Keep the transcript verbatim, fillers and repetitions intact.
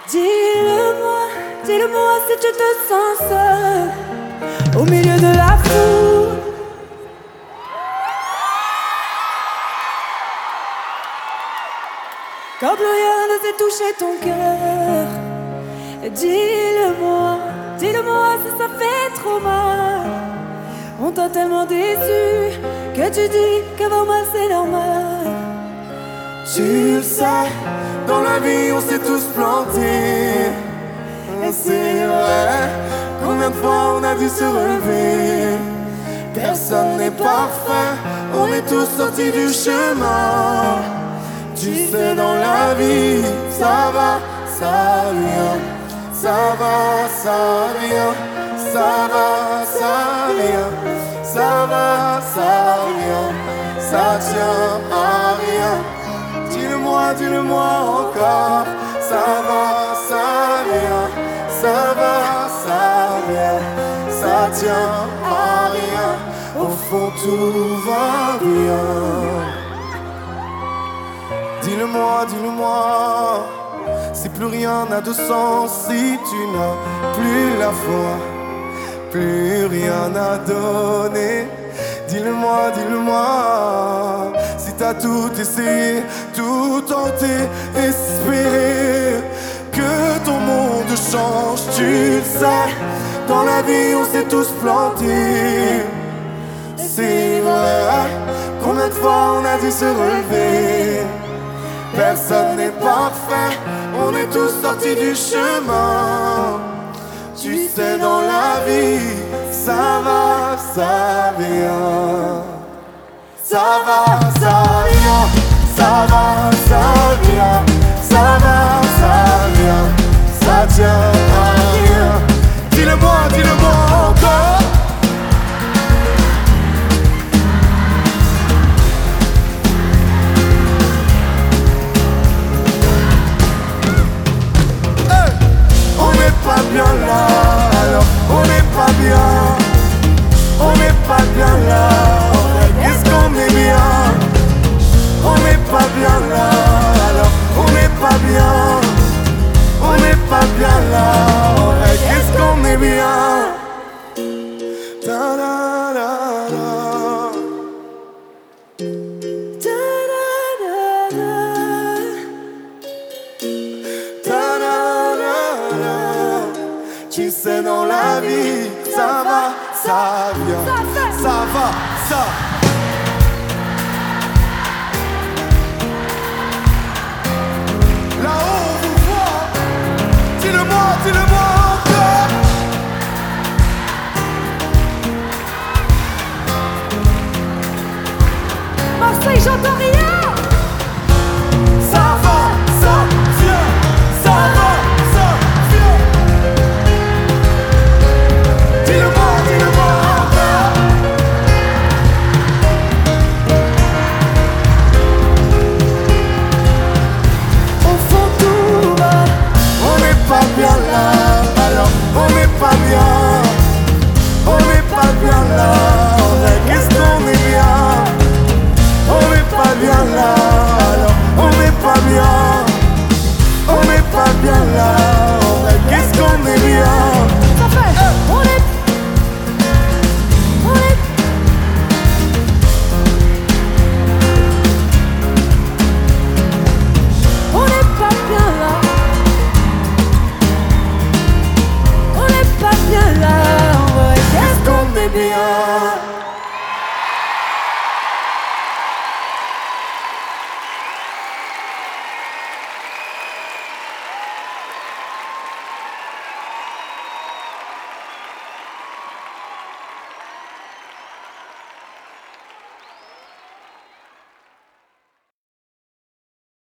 Dis-le-moi, dis-le-moi si tu te sens seul au milieu de la foule. Quand plus rien ne sait toucher ton cœur. Dis-le-moi, dis-le-moi si ça fait trop mal. On t'a tellement déçu que tu dis qu'avoir mal c'est normal. Tu le sais, dans la vie on s'est tous plantés. Et c'est vrai, combien de fois on a dû se relever. Personne n'est parfait, on est tous sortis du chemin. Tu sais, dans la vie, ça va, ça vient. Ça va, ça vient. Ça va, ça vient. Ça va, ça vient. Ça tient à rien. Dis-le-moi, dis-le-moi encore. Ça va, ça vient. Ça va, ça vient. Ça tient à rien. Au fond, tout va bien. Dis-le-moi, dis-le-moi, si plus rien n'a de sens, si tu n'as plus la foi, plus rien à donner. Dis-le-moi, dis-le-moi, si t'as tout essayé, tout tenté, espéré que ton monde change. Tu le sais, dans la vie on s'est tous plantés. C'est vrai, combien de fois on a dû se relever. Personne n'est parfait, on est tous sortis du chemin. Tu sais, dans la vie, ça va, ça vient. Ça va, ça vient. Ça va, ça vient. Ça va, ça vient. Ça tient à rien. Dis-le-moi, dis-le-moi encore. Pas bien là, alors on n'est pas bien. On n'est pas bien là, qu'est-ce qu'on est bien. On n'est pas bien là, alors on n'est pas bien. On n'est pas bien là, qu'est-ce qu'on est bien. Da, da, da, da. Tu sais, dans la vie, ça va, ça vient. Ça va, ça. Là-haut, on vous voit. Dis-le-moi, dis-le-moi encore. Marseille, j'entends rien. Ça va, ça vient. Ça va, ça vient. Dis-le-moi, dis-le-moi encore. Au fond tout va. On n'est pas bien là, alors on n'est pas bien. On n'est pas bien là, qu'est-ce qu'on est bien. On n'est pas bien là, alors on n'est pas bien. On n'est pas bien là, qu'est-ce qu'on est bien. Ça fait, on est, on est. On n'est pas bien là. On n'est pas bien là. Qu'est-ce qu'on est bien.